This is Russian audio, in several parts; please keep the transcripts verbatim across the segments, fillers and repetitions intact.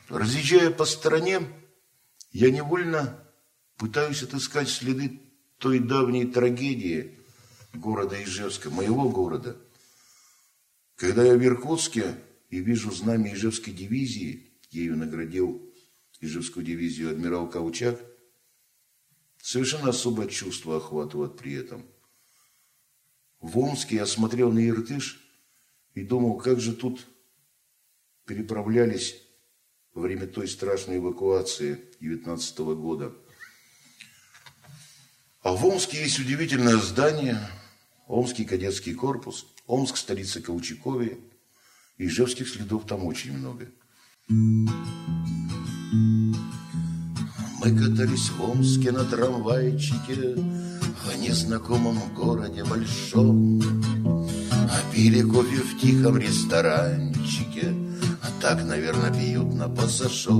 Разъезжая по стране, я невольно пытаюсь отыскать следы той давней трагедии города Ижевска, моего города. Когда я в Иркутске и вижу знамя Ижевской дивизии, ею наградил Ижевскую дивизию адмирал Колчак, совершенно особое чувство охватывает при этом. В Омске я смотрел на Иртыш и думал, как же тут переправлялись во время той страшной эвакуации девятнадцатого года. А в Омске есть удивительное здание, Омский кадетский корпус, Омск, столица Колчаковья. Ижевских следов там очень много. Мы катались в Омске на трамвайчике в незнакомом городе большом, а пили кофе в тихом ресторанчике, а так, наверное, пьют на пассажок.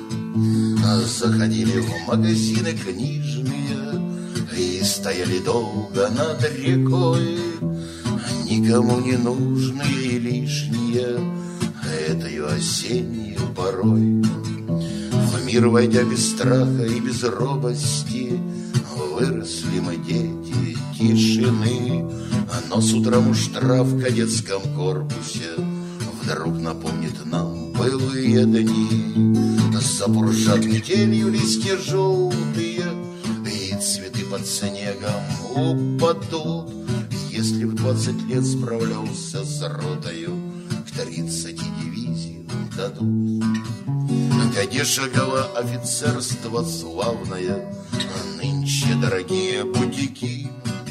А заходили в магазины книжные и стояли долго над рекой, никому не нужные и лишние этою осеннюю порой. В мир войдя без страха и без робости, выросли мы дети тишины. Но с утра муштра в кадетском корпусе вдруг напомнит нам былые дни. Запуршат метелью листья желтые, и цветы под снегом упадут. Если в двадцать лет справлялся с ротою, к тридцати дивизию дадут. Где шагало офицерство славное, нынче дорогие бутики.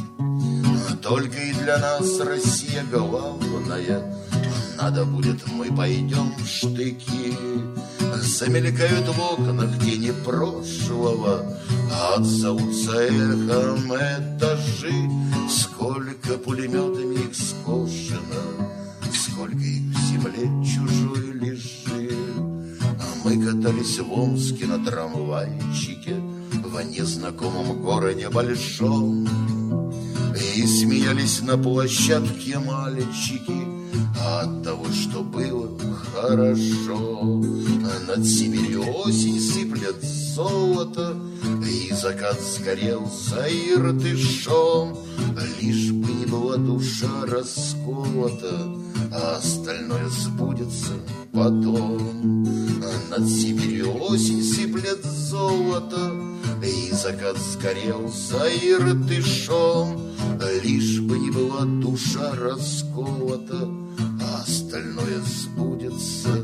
Только и для нас Россия главная, надо будет, мы пойдем в штыки. Замелькают в окнах тени прошлого, отзовутся эхом этажи. Сколько пулеметами их скошено, сколько их в земле чужой лежит. А мы катались в Омске на трамвайчике в незнакомом городе большом, и смеялись на площадке мальчики от того, что было хорошо. Над Сибирью осень сыплет золото, и закат сгорелся Иртышом. Лишь бы не была душа расколота, а остальное сбудется потом. Над Сибирью осень сыплет золото, и закат сгорелся Иртышом. Лишь бы не была душа расколота, а остальное сбудется